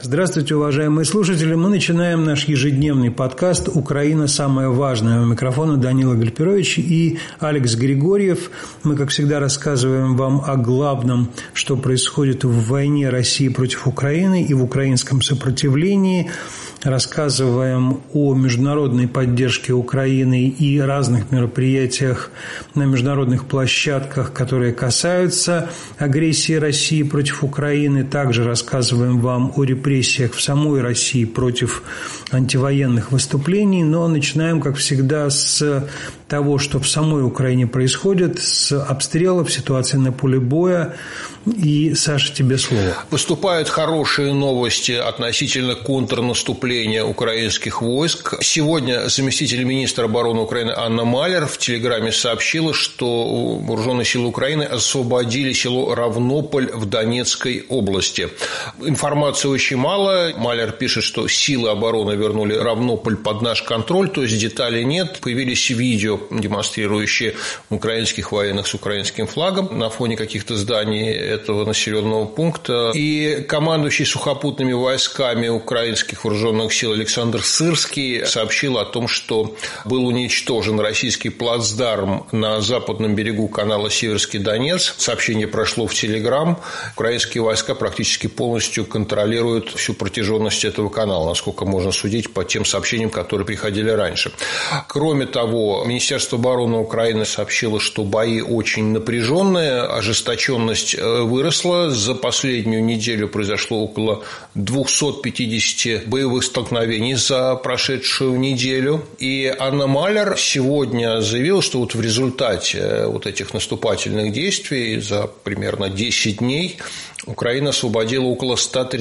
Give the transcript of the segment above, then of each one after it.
Здравствуйте, уважаемые слушатели. Мы начинаем наш ежедневный подкаст «Украина. Самое важное». У микрофона Данила Гальперович и Алекс Григорьев. Мы, как всегда, рассказываем вам о главном, что происходит в войне России против Украины и в украинском сопротивлении. Рассказываем о международной поддержке Украины и разных мероприятиях на международных площадках, которые касаются агрессии России против Украины. Также рассказываем вам о репрессиях в самой России против антивоенных выступлений. Но начинаем, как всегда, с того, что в самой Украине происходит, с обстрелов, ситуации на поле боя. И, Саша, тебе слово. Поступают хорошие новости относительно контрнаступления украинских войск. Сегодня заместитель министра обороны Украины Анна Малер в Телеграме сообщила, что вооруженные силы Украины освободили село Равнополь в Донецкой области. Информации очень мало. Малер пишет, что силы обороны вернули Равнополь под наш контроль, то есть деталей нет. Появились видео, демонстрирующие украинских военных с украинским флагом на фоне каких-то зданий этого населенного пункта. И командующий сухопутными войсками украинских вооруженных сил Александр Сырский сообщил о том, что был уничтожен российский плацдарм на западном берегу канала Северский Донец. Сообщение прошло в Телеграм. Украинские войска практически полностью контролируют всю протяженность этого канала, насколько можно судить по тем сообщениям, которые приходили раньше. Кроме того, Министерство обороны Украины сообщило, что бои очень напряженные, ожесточенность выросла. За последнюю неделю произошло около 250 боевых столкновений за прошедшую неделю. И Анна Малер сегодня заявила, что вот в результате вот этих наступательных действий за примерно 10 дней Украина освободила около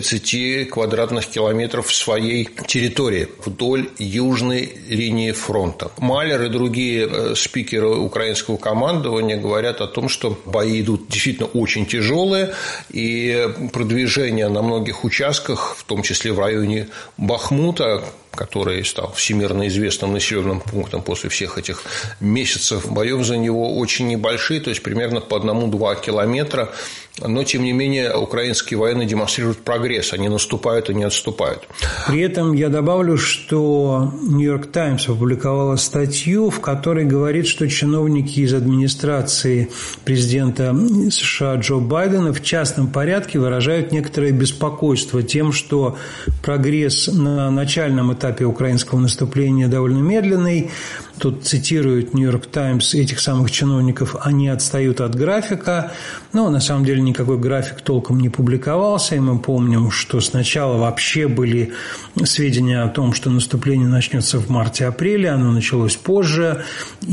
130 квадратных километров своей территории вдоль южной линии фронта. Малер и другие спикеры украинского командования говорят о том, что бои идут действительно очень тяжелые, и продвижение на многих участках, в том числе в районе Бахмута, который стал всемирно известным населенным пунктом после всех этих месяцев боев за него, очень небольшие, то есть примерно по 1-2 километра. Но, тем не менее, украинские военные демонстрируют прогресс. Они наступают и не отступают. При этом я добавлю, что «Нью-Йорк Таймс» опубликовала статью, в которой говорит, что чиновники из администрации президента США Джо Байдена в частном порядке выражают некоторое беспокойство тем, что прогресс на начальном этапе украинского наступления довольно медленный. Тут цитирует «Нью-Йорк Таймс» этих самых чиновников, они отстают от графика. Но на самом деле никакой график толком не публиковался, и мы помним, что сначала вообще были сведения о том, что наступление начнется в марте-апреле, оно началось позже,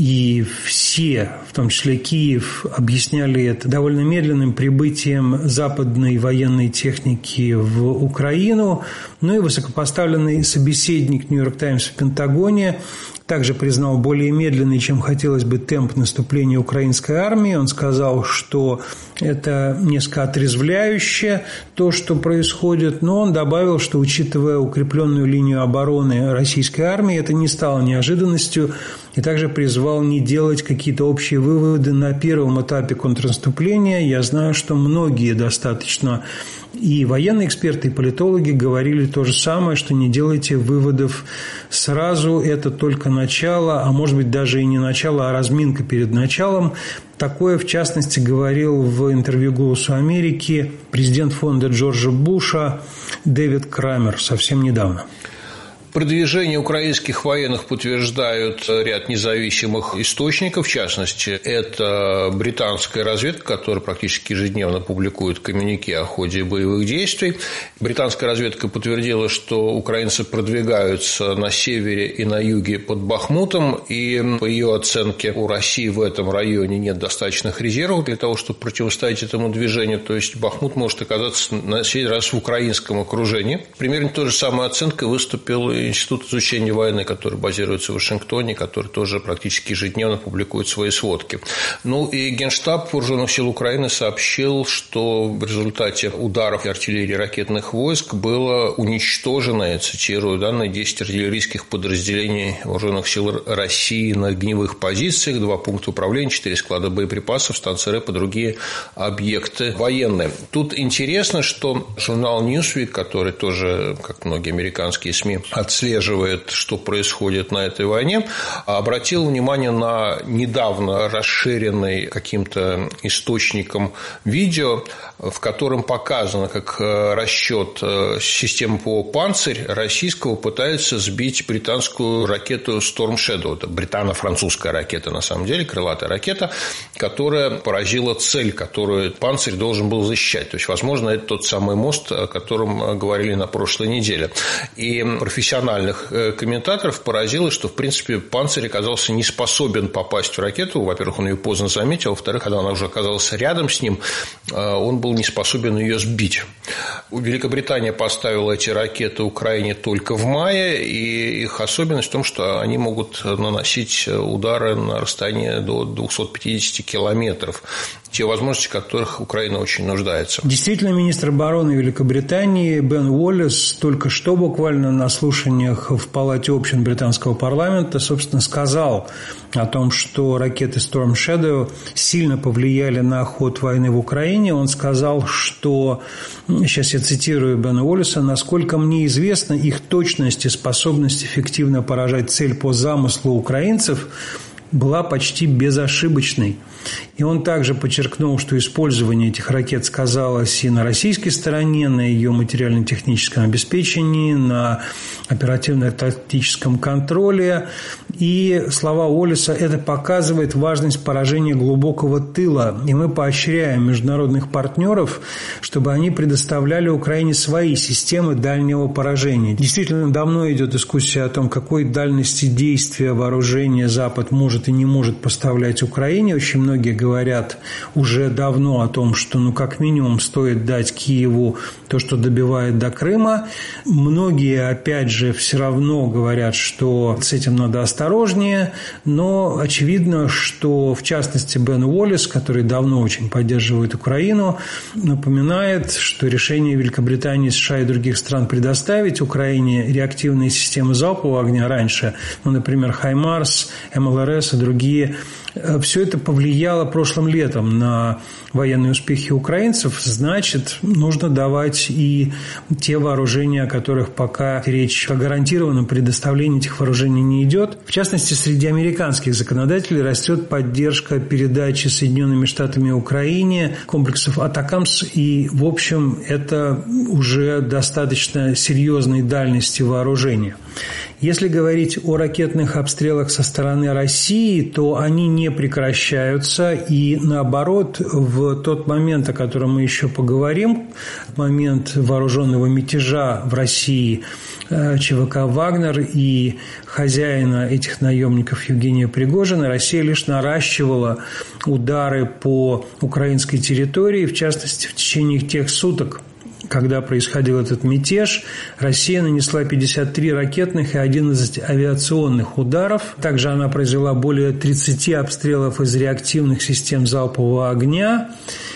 и все, в том числе Киев, объясняли это довольно медленным прибытием западной военной техники в Украину. Ну и высокопоставленный собеседник «Нью-Йорк Таймс» в Пентагоне также признал более медленный, чем хотелось бы, темп наступления украинской армии. Он сказал, что это несколько отрезвляюще, то, что происходит, но он добавил, что, учитывая укрепленную линию обороны российской армии, это не стало неожиданностью, и также призвал не делать какие-то общие выводы на первом этапе контрнаступления. Я знаю, что многие достаточно и военные эксперты, и политологи говорили то же самое, что не делайте выводов сразу, это только начало, а может быть даже и не начало, а разминка перед началом. Такое, в частности, говорил в интервью «Голосу Америки» президент фонда Джорджа Буша Дэвид Крамер совсем недавно. Продвижение украинских военных подтверждают ряд независимых источников, в частности, это британская разведка, которая практически ежедневно публикует коммюнике о ходе боевых действий. Британская разведка подтвердила, что украинцы продвигаются на севере и на юге под Бахмутом, и по ее оценке у России в этом районе нет достаточных резервов для того, чтобы противостоять этому движению, то есть Бахмут может оказаться на сей раз в украинском окружении. Примерно той же самой оценкой выступил и институт изучения войны, который базируется в Вашингтоне, который тоже практически ежедневно публикует свои сводки. Ну и Генштаб Вооруженных сил Украины сообщил, что в результате ударов артиллерии и ракетных войск было уничтожено, я цитирую данные, 10 артиллерийских подразделений Вооруженных сил России на огневых позициях, 2 пункта управления, 4 склада боеприпасов, станции РЭП и другие объекты военные. Тут интересно, что журнал Newsweek, который тоже, как многие американские СМИ, отслеживает, что происходит на этой войне, обратил внимание на недавно расширенный каким-то источником видео, в котором показано, как расчет системы ПВО «Панцирь» российского пытается сбить британскую ракету Storm Shadow. Это британо-французская ракета, на самом деле, крылатая ракета, которая поразила цель, которую «Панцирь» должен был защищать. То есть, возможно, это тот самый мост, о котором говорили на прошлой неделе. И профессиональных комментаторов поразило, что, в принципе, «Панцирь» оказался не способен попасть в ракету. Во-первых, он ее поздно заметил. Во-вторых, когда она уже оказалась рядом с ним, он был не способен ее сбить. Великобритания поставила эти ракеты Украине только в мае, и их особенность в том, что они могут наносить удары на расстоянии до 250 километров. Те возможности, в которых Украина очень нуждается. Действительно, министр обороны Великобритании Бен Уоллес только что буквально на слушаниях в Палате общин британского парламента, собственно, сказал о том, что ракеты Storm Shadow сильно повлияли на ход войны в Украине. Он сказал, что, сейчас я цитирую Бена Уоллеса, «насколько мне известно, их точность и способность эффективно поражать цель по замыслу украинцев была почти безошибочной». И он также подчеркнул, что использование этих ракет сказалось и на российской стороне, на ее материально-техническом обеспечении, на оперативно-тактическом контроле. И слова Уоллеса: это показывает важность поражения глубокого тыла. И мы поощряем международных партнеров, чтобы они предоставляли Украине свои системы дальнего поражения. Действительно, давно идет дискуссия о том, какой дальности действия вооружения Запад может и не может поставлять Украине. Очень многие говорят уже давно о том, что, как минимум, стоит дать Киеву то, что добивает до Крыма. Многие, опять же, все равно говорят, что с этим надо осторожнее, но очевидно, что, в частности, Бен Уоллес, который давно очень поддерживает Украину, напоминает, что решение Великобритании, США и других стран предоставить Украине реактивные системы залпового огня раньше, например, «Хаймарс», МЛРС и другие, все это повлияло прошлым летом на военные успехи украинцев, значит, нужно давать и те вооружения, о которых пока речь о гарантированном предоставлении этих вооружений не идет. В частности, среди американских законодателей растет поддержка передачи Соединенными Штатами Украине комплексов «Атакамс», и, в общем, это уже достаточно серьезной дальности вооружения. Если говорить о ракетных обстрелах со стороны России, то они не прекращаются, и наоборот, в тот момент, о котором мы еще поговорим, момент вооруженного мятежа в России ЧВК «Вагнер» и хозяина этих наемников Евгения Пригожина, Россия лишь наращивала удары по украинской территории, в частности, в течение тех суток, когда происходил этот мятеж, Россия нанесла 53 ракетных и 11 авиационных ударов. Также она произвела более 30 обстрелов из реактивных систем залпового огня.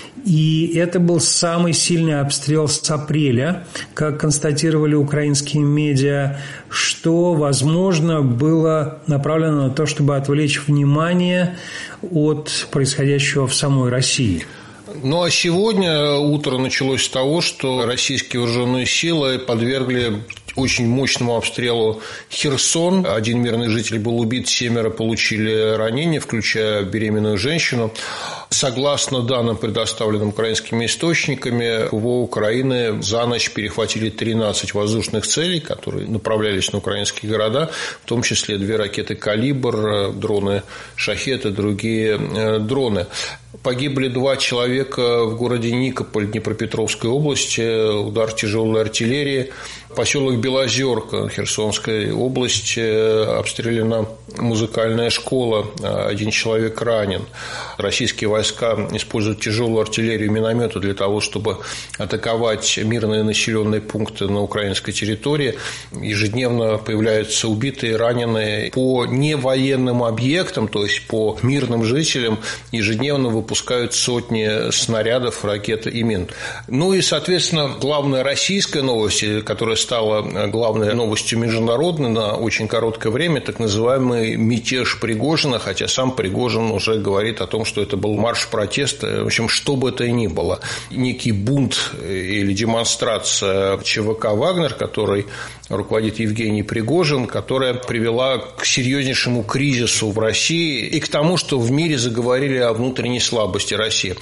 И это был самый сильный обстрел с апреля, как констатировали украинские медиа, что, возможно, было направлено на то, чтобы отвлечь внимание от происходящего в самой России. Ну, а сегодня утро началось с того, что российские вооруженные силы подвергли очень мощному обстрелу Херсон. 1 мирный житель был убит, 7 получили ранения, включая беременную женщину. Согласно данным, предоставленным украинскими источниками, ПВО Украины за ночь перехватили 13 воздушных целей, которые направлялись на украинские города, в том числе 2 ракеты «Калибр», дроны «Шахед» и другие дроны. Погибли 2 человека в городе Никополь Днепропетровской области, удар тяжелой артиллерии. Поселок Белозерка Херсонской области, обстреляна музыкальная школа, 1 человек ранен. Российские войска войска используют тяжелую артиллерию и минометы для того, чтобы атаковать мирные населенные пункты на украинской территории. Ежедневно появляются убитые, раненые. По невоенным объектам, то есть по мирным жителям, ежедневно выпускают сотни снарядов, ракет и мин. Ну и, соответственно, главная российская новость, которая стала главной новостью международной на очень короткое время, так называемый мятеж Пригожина, хотя сам Пригожин уже говорит о том, что это был марш протеста. В общем, что бы это ни было, некий бунт или демонстрация ЧВК «Вагнер», который руководит Евгений Пригожин, которая привела к серьезнейшему кризису в России и к тому, что в мире заговорили о внутренней слабости России.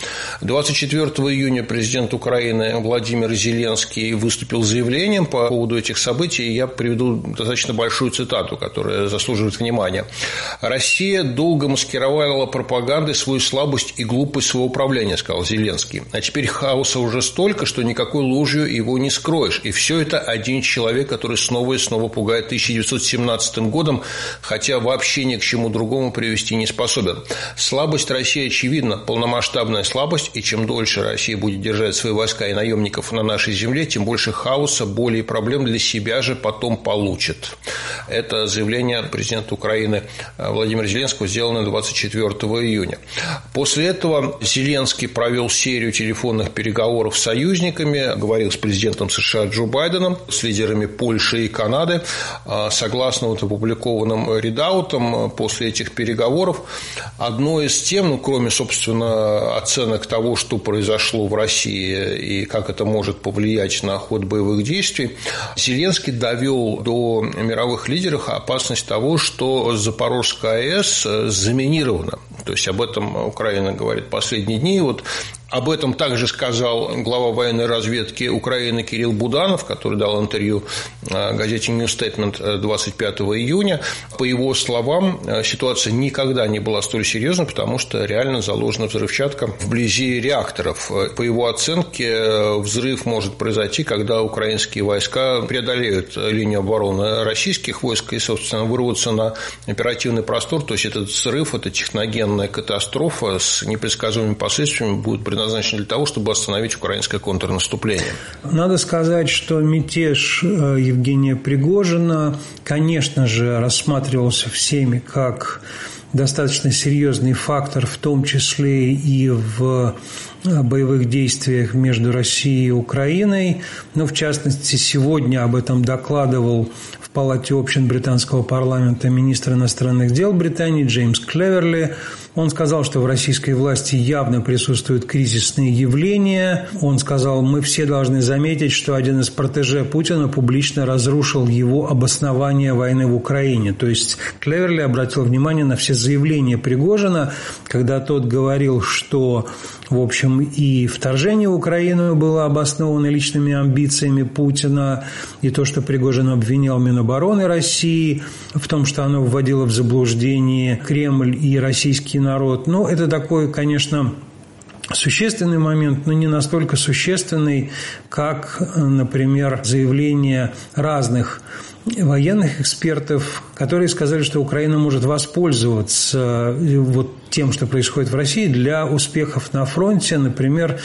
24 июня президент Украины Владимир Зеленский выступил с заявлением по поводу этих событий, и я приведу достаточно большую цитату, которая заслуживает внимания. «Россия долго маскировала пропагандой свою слабость и глупость своего управления», – сказал Зеленский. «А теперь хаоса уже столько, что никакой ложью его не скроешь. И все это один человек, который снова и снова пугает 1917 годом, хотя вообще ни к чему другому привести не способен. Слабость России очевидна, полномасштабная слабость, и чем дольше Россия будет держать свои войска и наемников на нашей земле, тем больше хаоса, боли и проблем для себя же потом получит». Это заявление президента Украины Владимира Зеленского сделано 24 июня. После этого Зеленский провел серию телефонных переговоров с союзниками, говорил с президентом США Джо Байденом, с лидерами Польши и Канады. Согласно опубликованным редаутам, после этих переговоров одной из тем, кроме, собственно, оценок того, что произошло в России и как это может повлиять на ход боевых действий, Зеленский довел до мировых лидеров опасность того, что Запорожская АЭС заминирована. То есть об этом Украина говорит последние дни. Вот об этом также сказал глава военной разведки Украины Кирилл Буданов, который дал интервью газете New Statement 25 июня. По его словам, ситуация никогда не была столь серьезной, потому что реально заложена взрывчатка вблизи реакторов. По его оценке, взрыв может произойти, когда украинские войска преодолеют линию обороны российских войск и, собственно, вырвутся на оперативный простор. То есть этот взрыв, эта техногенная катастрофа с непредсказуемыми последствиями будет предназначена для того, чтобы остановить украинское контрнаступление. Надо сказать, что мятеж Евгения Пригожина, конечно же, рассматривался всеми как достаточно серьезный фактор, в том числе и в боевых действиях между Россией и Украиной. Но, в частности, сегодня об этом докладывал в Палате общин британского парламента министр иностранных дел Британии Джеймс Клеверли. Он сказал, что в российской власти явно присутствуют кризисные явления. Он сказал, мы все должны заметить, что один из протеже Путина публично разрушил его обоснование войны в Украине. То есть Клеверли обратил внимание на все заявления Пригожина, когда тот говорил, что, в общем, и вторжение в Украину было обосновано личными амбициями Путина, и то, что Пригожин обвинял Минобороны России в том, что оно вводило в заблуждение Кремль и российский народ. Ну, это такой, конечно, существенный момент, но не настолько существенный, как, например, заявление разных военных экспертов, которые сказали, что Украина может воспользоваться вот тем, что происходит в России, для успехов на фронте. Например,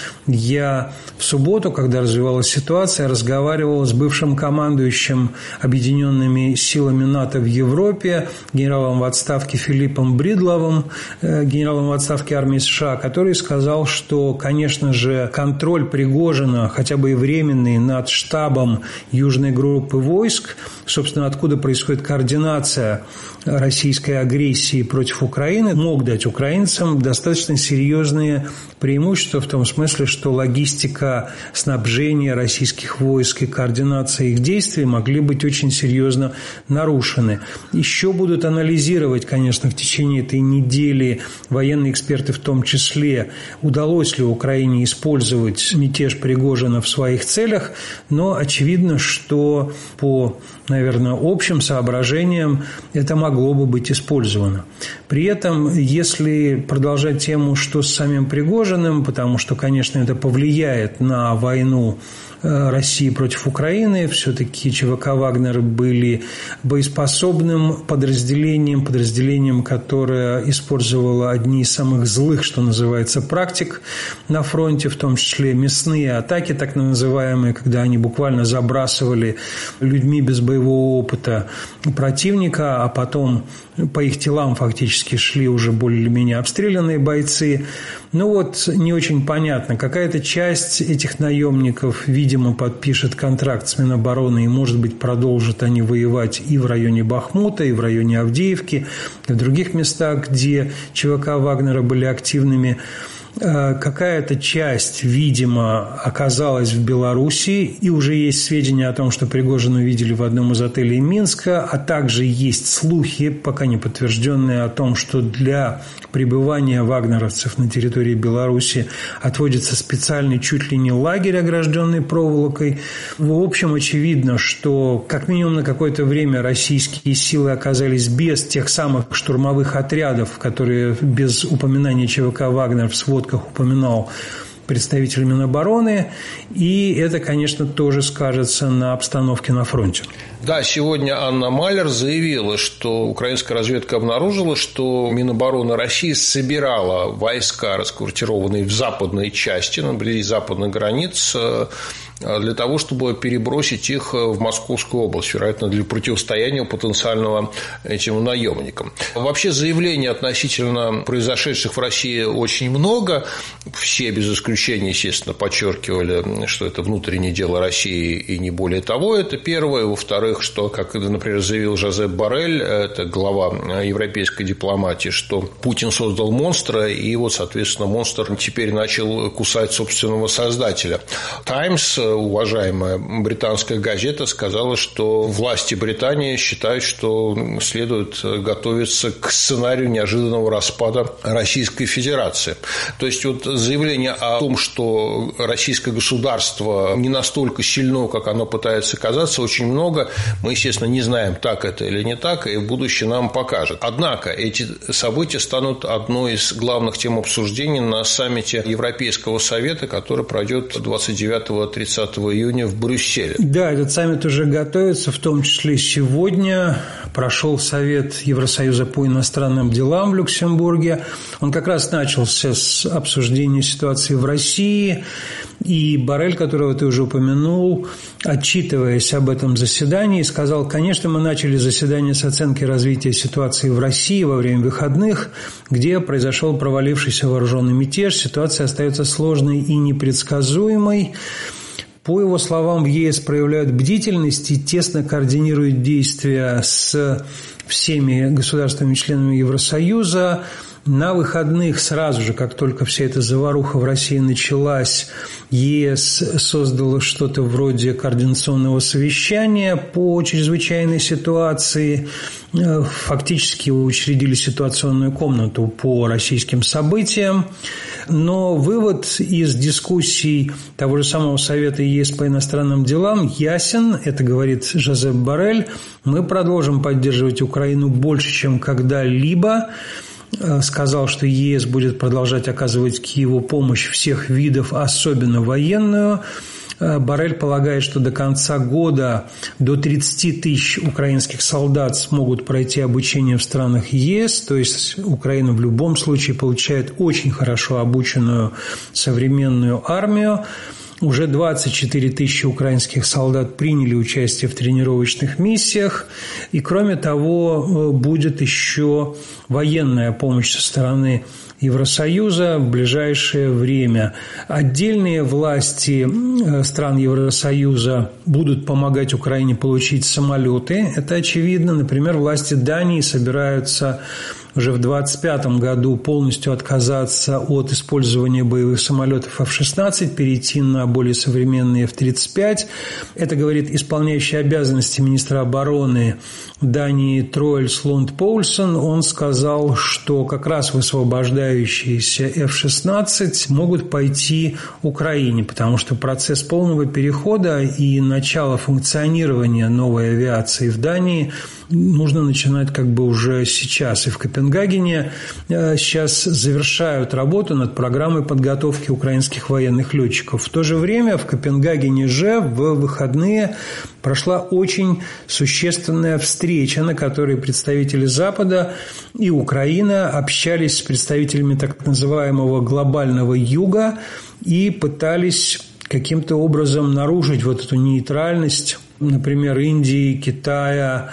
я в субботу, когда развивалась ситуация, разговаривал с бывшим командующим объединенными силами НАТО в Европе, генералом в отставке Филиппом Бридловым, генералом в отставке армии США, который сказал, что, конечно же, контроль Пригожина, хотя бы и временный, над штабом южной группы войск, собственно, откуда происходит координация российской агрессии против Украины, мог дать украинцам достаточно серьезные преимущества в том смысле, что логистика снабжения российских войск и координация их действий могли быть очень серьезно нарушены. Еще будут анализировать, конечно, в течение этой недели военные эксперты в том числе, удалось ли Украине использовать мятеж Пригожина в своих целях, но очевидно, что по, наверное, общим соображениям это могло бы быть использовано. При этом, если продолжать тему, что с самим Пригожиным, потому что, конечно, это повлияет на войну России против Украины. Все-таки ЧВК «Вагнер» были боеспособным подразделением, которое использовало одни из самых злых, что называется, практик на фронте, в том числе мясные атаки, так называемые, когда они буквально забрасывали людьми без боевого опыта противника, а потом по их телам фактически шли уже более-менее обстрелянные бойцы. Ну вот, не очень понятно. Какая-то часть этих наемников, видимо, подпишет контракт с Минобороны и, может быть, продолжат они воевать и в районе Бахмута, и в районе Авдеевки, и в других местах, где ЧВК Вагнера были активными. Какая-то часть, видимо, оказалась в Белоруссии, и уже есть сведения о том, что Пригожина видели в одном из отелей Минска, а также есть слухи, пока не подтвержденные, о том, что для пребывания вагнеровцев на территории Беларуси отводится специальный чуть ли не лагерь, огражденный проволокой. В общем, очевидно, что как минимум на какое-то время российские силы оказались без тех самых штурмовых отрядов, которые без упоминания ЧВК «Вагнер» в сводках упоминал представитель Минобороны, и это, конечно, тоже скажется на обстановке на фронте. Да, сегодня Анна Малер заявила, что украинская разведка обнаружила, что Минобороны России собирала войска, расквартированные в западной части, вблизи западных границ, для того, чтобы перебросить их в Московскую область, вероятно, для противостояния потенциального этим наемникам. Вообще заявлений относительно произошедших в России очень много. Все без исключения, естественно, подчеркивали, что это внутреннее дело России и не более того. Это первое. Во-вторых, что, как, например, заявил Жозеп Боррель, это глава европейской дипломатии, что Путин создал монстра, и вот, соответственно, монстр теперь начал кусать собственного создателя. «Таймс», уважаемая британская газета, сказала, что власти Британии считают, что следует готовиться к сценарию неожиданного распада Российской Федерации. То есть, вот заявление о том, что российское государство не настолько сильно, как оно пытается казаться, очень много. Мы, естественно, не знаем, так это или не так, и будущее нам покажет. Однако эти события станут одной из главных тем обсуждений на саммите Европейского совета, который пройдет 29-30 июня в Брюсселе. Да, этот саммит уже готовится, в том числе сегодня прошел Совет Евросоюза по иностранным делам в Люксембурге. Он как раз начался с обсуждения ситуации в России, и Боррель, которого ты уже упомянул, отчитываясь об этом заседании, сказал: конечно, мы начали заседание с оценки развития ситуации в России во время выходных, где произошел провалившийся вооруженный мятеж. Ситуация остается сложной и непредсказуемой. По его словам, в ЕС проявляют бдительность и тесно координируют действия с всеми государствами-членами Евросоюза. На выходных, сразу же, как только вся эта заваруха в России началась, ЕС создало что-то вроде координационного совещания по чрезвычайной ситуации. Фактически учредили ситуационную комнату по российским событиям. Но вывод из дискуссий того же самого Совета ЕС по иностранным делам ясен. Это говорит Жозеп Боррель. Мы продолжим поддерживать Украину больше, чем когда-либо. Сказал, что ЕС будет продолжать оказывать Киеву помощь всех видов, особенно военную. Боррель полагает, что до конца года до 30 тысяч украинских солдат смогут пройти обучение в странах ЕС, то есть Украина в любом случае получает очень хорошо обученную современную армию. Уже 24 тысячи украинских солдат приняли участие в тренировочных миссиях. И, кроме того, будет еще военная помощь со стороны Евросоюза в ближайшее время. Отдельные власти стран Евросоюза будут помогать Украине получить самолеты. Это очевидно. Например, власти Дании собираются уже в 2025 году полностью отказаться от использования боевых самолетов F-16, перейти на более современные F-35. Это говорит исполняющий обязанности министра обороны Дании Троэлс Лунд Поульсон. Он сказал, что как раз высвобождающиеся F-16 могут пойти Украине, потому что процесс полного перехода и начало функционирования новой авиации в Дании нужно начинать как бы уже сейчас. И в Копенгагене сейчас завершают работу над программой подготовки украинских военных летчиков. В то же время в Копенгагене же в выходные прошла очень существенная встреча, на которой представители Запада и Украина общались с представителями так называемого глобального юга и пытались каким-то образом нарушить вот эту нейтральность, например, Индии, Китая,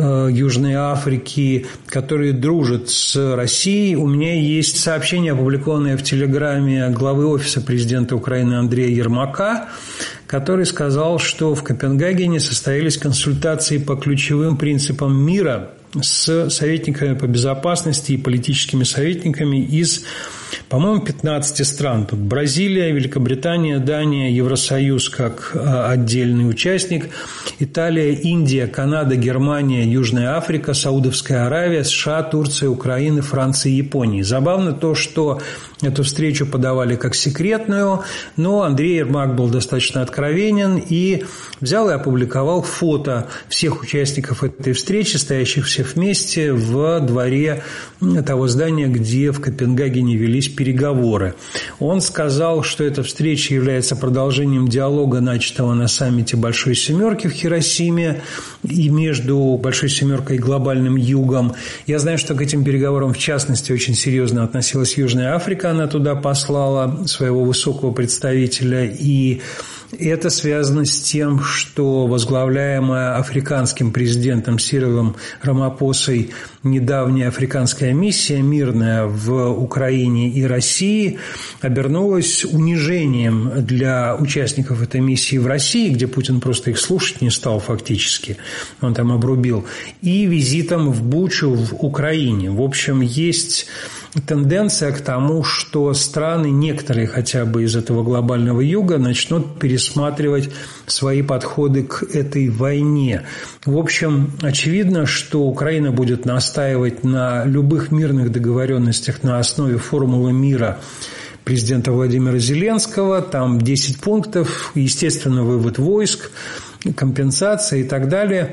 Южной Африки, которые дружат с Россией. У меня есть сообщение, опубликованное в Телеграме главы Офиса президента Украины Андрея Ермака, который сказал, что в Копенгагене состоялись консультации по ключевым принципам мира с советниками по безопасности и политическими советниками из, по-моему, 15 стран. Тут Бразилия, Великобритания, Дания, Евросоюз как отдельный участник, Италия, Индия, Канада, Германия, Южная Африка, Саудовская Аравия, США, Турция, Украина, Франция и Япония. Забавно то, что эту встречу подавали как секретную, но Андрей Ермак был достаточно откровенен и взял и опубликовал фото всех участников этой встречи, стоящих все вместе в дворе того здания, где в Копенгагене велись переговоры. Он сказал, что эта встреча является продолжением диалога, начатого на саммите Большой Семерки в Хиросиме и между Большой Семеркой и глобальным югом. Я знаю, что к этим переговорам в частности очень серьезно относилась Южная Африка. Она туда послала своего высокого представителя, и это связано с тем, что возглавляемая африканским президентом Сирилом Рамапосой недавняя африканская миссия мирная в Украине и России обернулась унижением для участников этой миссии в России, где Путин просто их слушать не стал фактически, он там обрубил, и визитом в Бучу в Украине. В общем, есть тенденция к тому, что страны, некоторые хотя бы из этого глобального юга, начнут пересматривать свои подходы к этой войне. В общем, очевидно, что Украина будет настаивать на любых мирных договоренностях на основе формулы мира президента Владимира Зеленского. Там 10 пунктов, естественно, вывод войск, компенсация и так далее.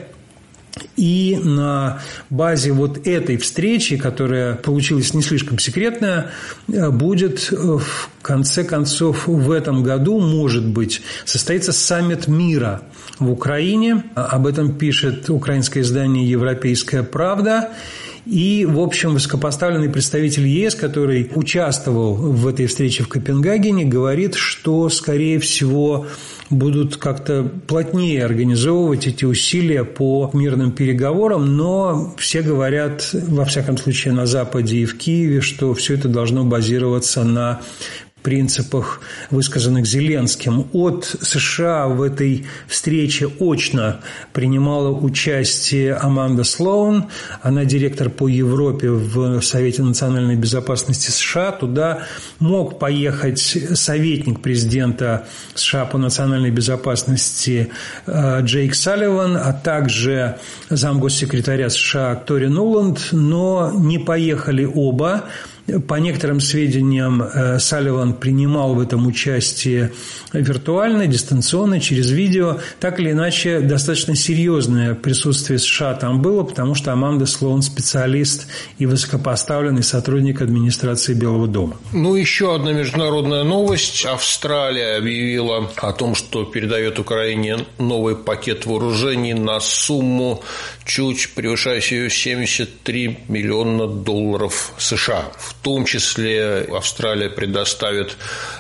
И на базе вот этой встречи, которая получилась не слишком секретная, будет в конце концов в этом году, может быть, состоится саммит мира в Украине. Об этом пишет украинское издание «Европейская правда». И, в общем, высокопоставленный представитель ЕС, который участвовал в этой встрече в Копенгагене, говорит, что, скорее всего, будут как-то плотнее организовывать эти усилия по мирным переговорам, но все говорят, во всяком случае, на Западе и в Киеве, что все это должно базироваться на принципах, высказанных Зеленским. От США в этой встрече очно принимала участие Аманда Слоун. Она директор по Европе в Совете национальной безопасности США. Туда мог поехать советник президента США по национальной безопасности Джейк Салливан, а также замгоссекретаря США Тори Нуланд, но не поехали оба. По некоторым сведениям, Салливан принимал в этом участие виртуально, дистанционно, через видео. Так или иначе, достаточно серьезное присутствие США там было, потому что Аманда Слоун – специалист и высокопоставленный сотрудник администрации Белого дома. Ну, еще одна международная новость. Австралия объявила о том, что передает Украине новый пакет вооружений на сумму, чуть превышающую $73 миллиона США. В том числе Австралия предоставит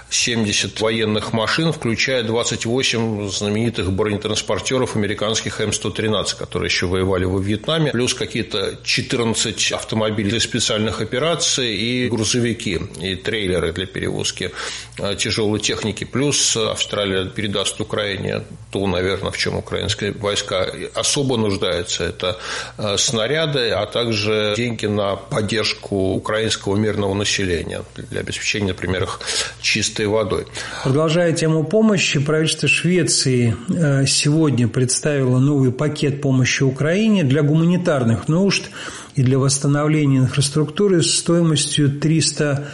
70 военных машин, включая 28 знаменитых бронетранспортеров американских М113, которые еще воевали во Вьетнаме, плюс какие-то 14 автомобилей для специальных операций и грузовики, и трейлеры для перевозки тяжелой техники. Плюс Австралия передаст Украине то, наверное, в чем украинские войска особо нуждаются. Это снаряды, а также деньги на поддержку украинского мирного населения для обеспечения, например, их чистой водой. Продолжая тему помощи, правительство Швеции сегодня представило новый пакет помощи Украине для гуманитарных нужд и для восстановления инфраструктуры стоимостью $380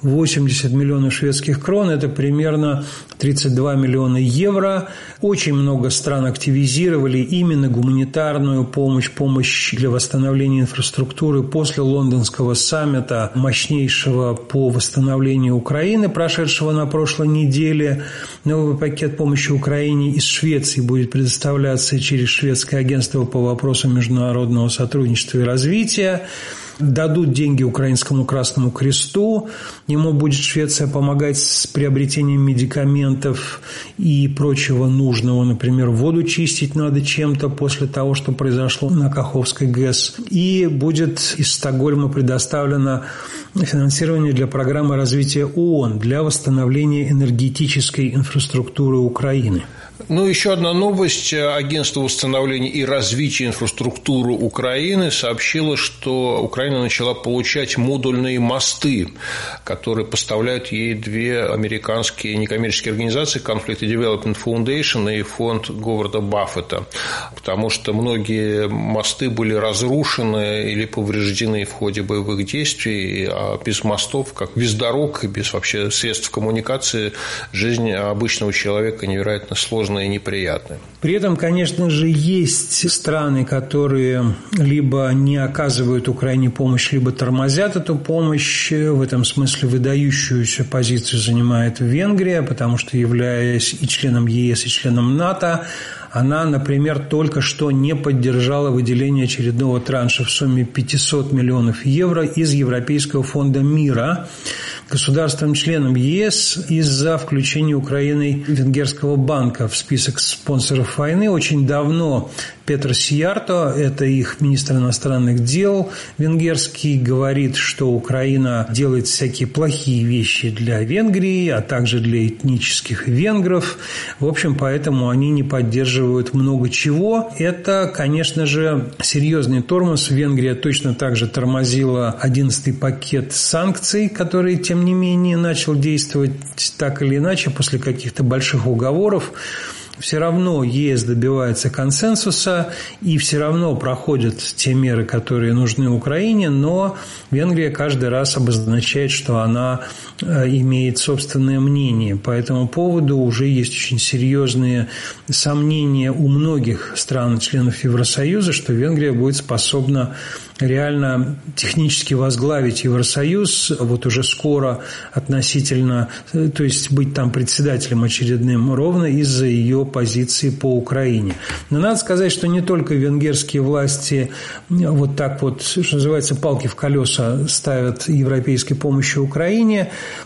80 миллионов шведских крон, это примерно 32 миллиона евро. Очень много стран активизировали именно гуманитарную помощь для восстановления инфраструктуры после лондонского саммита, мощнейшего по восстановлению Украины, прошедшего на прошлой неделе. Новый пакет помощи Украине из Швеции будет предоставляться через шведское агентство по вопросам международного сотрудничества и развития. Дадут деньги Украинскому Красному Кресту. Ему будет Швеция помогать с приобретением медикаментов и прочего нужного. Например, воду чистить надо чем-то после того, что произошло на Каховской ГЭС. И будет из Стокгольма предоставлено финансирование для программы развития ООН для восстановления энергетической инфраструктуры Украины. Ну, еще одна новость. Агентство восстановления и развития инфраструктуры Украины сообщило, что Украина начала получать модульные мосты, которые поставляют ей две американские некоммерческие организации Conflict Development Foundation и фонд Говарда Баффета, потому что многие мосты были разрушены или повреждены в ходе боевых действий, а без мостов, как без дорог и без вообще средств коммуникации, жизнь обычного человека невероятно сложная и неприятны. При этом, конечно же, есть страны, которые либо не оказывают Украине помощь, либо тормозят эту помощь. В этом смысле выдающуюся позицию занимает Венгрия, потому что, являясь и членом ЕС, и членом НАТО, она, например, только что не поддержала выделение очередного транша в сумме 500 миллионов евро из Европейского фонда мира государствам-членам ЕС из-за включения Украины Венгерского банка в список спонсоров войны. Очень давно Петр Сиярто, это их министр иностранных дел венгерский, говорит, что Украина делает всякие плохие вещи для Венгрии, а также для этнических венгров. В общем, поэтому они не поддерживают много чего. Это, конечно же, серьезный тормоз. Венгрия точно так же тормозила 11-й пакет санкций, который, тем не менее, начал действовать так или иначе после каких-то больших уговоров. Все равно ЕС добивается консенсуса, и все равно проходят те меры, которые нужны Украине, но Венгрия каждый раз обозначает, что она имеет собственное мнение. По этому поводу уже есть очень серьезные сомнения у многих стран-членов Евросоюза, что Венгрия будет способна реально технически возглавить Евросоюз вот уже скоро относительно, то есть быть там председателем очередным ровно из-за ее позиции по Украине. Но надо сказать, что не только венгерские власти вот так вот, что называется, палки в колеса ставят европейской помощи Украине.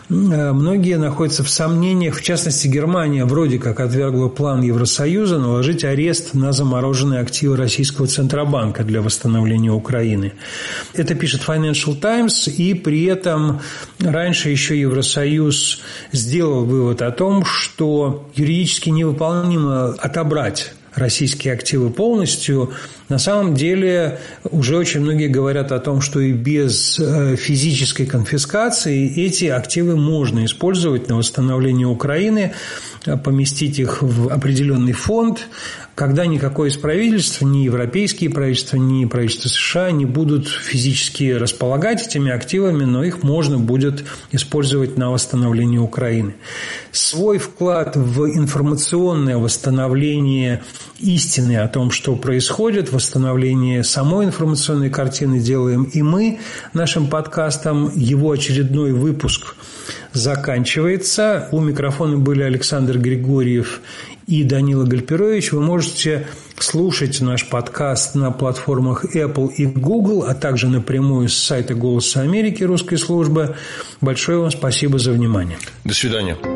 Многие находятся в сомнениях, в частности, Германия вроде как отвергла план Евросоюза наложить арест на замороженные активы российского Центробанка для восстановления Украины. Это пишет Financial Times, и при этом раньше еще Евросоюз сделал вывод о том, что юридически невыполнимо отобрать российские активы полностью. На самом деле уже очень многие говорят о том, что и без физической конфискации эти активы можно использовать на восстановление Украины, поместить их в определенный фонд, когда никакое из правительств, ни европейские правительства, ни правительство США не будут физически располагать этими активами, но их можно будет использовать на восстановление Украины. Свой вклад в информационное восстановление истины о том, что происходит, восстановление самой информационной картины делаем и мы нашим подкастом. Его очередной выпуск заканчивается. У микрофона были Александр Григорьев и Данила Гальперович. Вы можете слушать наш подкаст на платформах Apple и Google, а также напрямую с сайта «Голоса Америки» русской службы. Большое вам спасибо за внимание. До свидания.